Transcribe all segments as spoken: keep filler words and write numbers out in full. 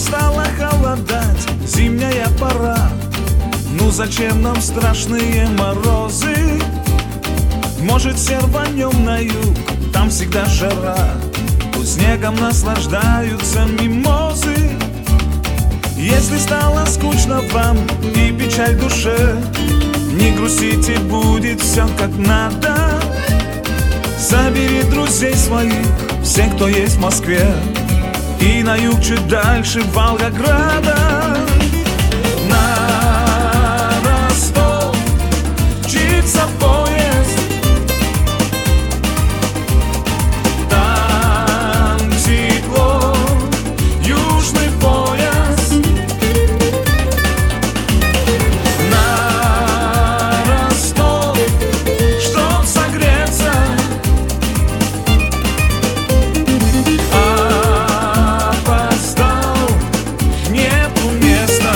стало холодать, зимняя пора. Ну зачем нам страшные морозы? Может, все рванем на юг, там всегда жара. Тут снегом наслаждаются мимозы. Если стало скучно вам и печаль в душе, не грустите, будет все как надо. Собери друзей своих, всех, кто есть в Москве, и на юг чуть дальше Волгограда. На Ростов мчится поезд, там тепло, южный пояс. На Ростов, чтоб согреться, опоздал, нету места.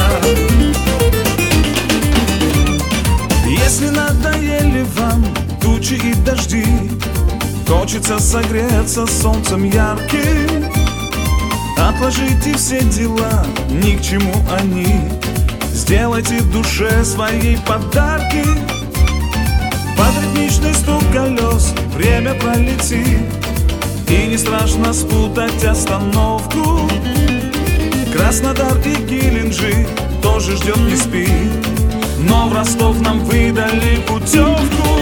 Если надоели вам тучи и дожди, хочется согреться солнцем ярким, отложите все дела, ни к чему они, сделайте душе свои подарки. Под ритмичный стук колес время пролетит, и не страшно спутать остановку. Краснодар и Геленджик тоже ждет, не спит, но в Ростов нам выдали путевку.